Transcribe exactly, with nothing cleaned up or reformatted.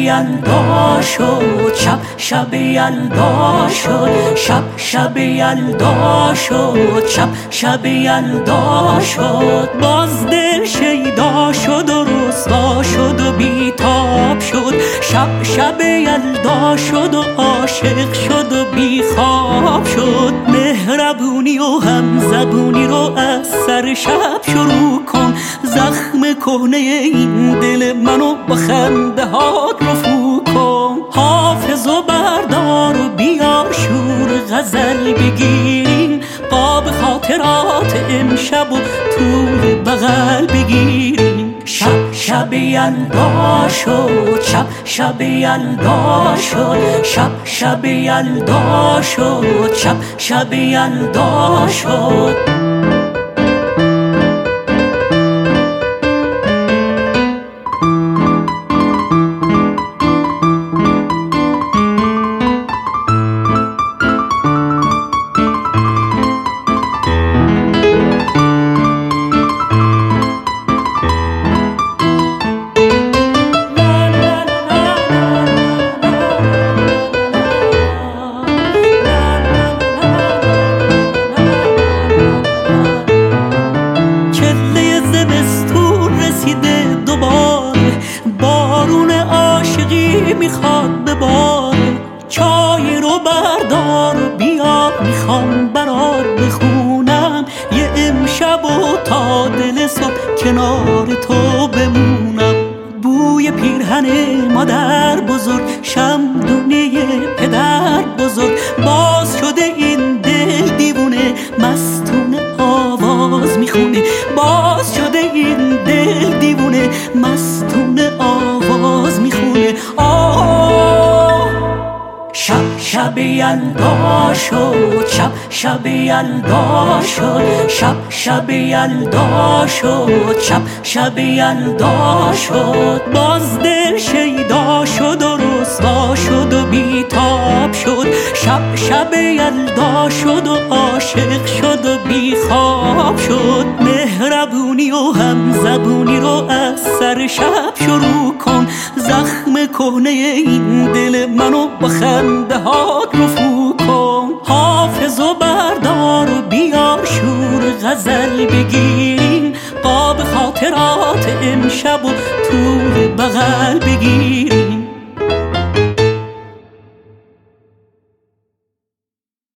یلدا شد، شب شب یلدا شد، شب شب یلدا شد، شب شب یلدا شد. باز دل شیدا شد و رسوا شد و بیتاب شد، شب شب یلدا شد و عاشق شد و بیخواب شد. مهربونی و هم زبونی رو از سر شب شروع کن، زخم کهنه این دل منو با خنده هات رفو کن. حافظ و بردار و بیار شور غزل بگیریم، قاب خاطرات امشب و طول بغل بگیریم. شب شب یلدا شد، شب شب یلدا شد، شب شب یلدا شد، شب شب یلدا شد. میخواد به بار چای رو بردار و بیار، میخوام برات بخونم یه امشب و تا دل صبح کنار تو بمونم. بوی پیرهن مادر بزرگ، شمدونه پدر بزرگ، باز شده این دل دیوونه مستونه آواز میخونه. باز شده این دل دیوونه مستونه آواز میخونه. شب شب یلدا شد، شب شب یلدا شد، شب شب یلدا شد، شب شب یلدا شد. باز دل شیدا شد و رسوا شد و بیتاب شد، شب شب یلدا شد و عاشق شد و بیخواب شد. مهربونی و هم زبونی رو از سر شب شروع کن، زخم کهنه این دل منو با خنده هات رفو کن. حافظ و بردار و بیار شور غزل بگیریم، قاب خاطرات امشب و طول بغل بگیریم.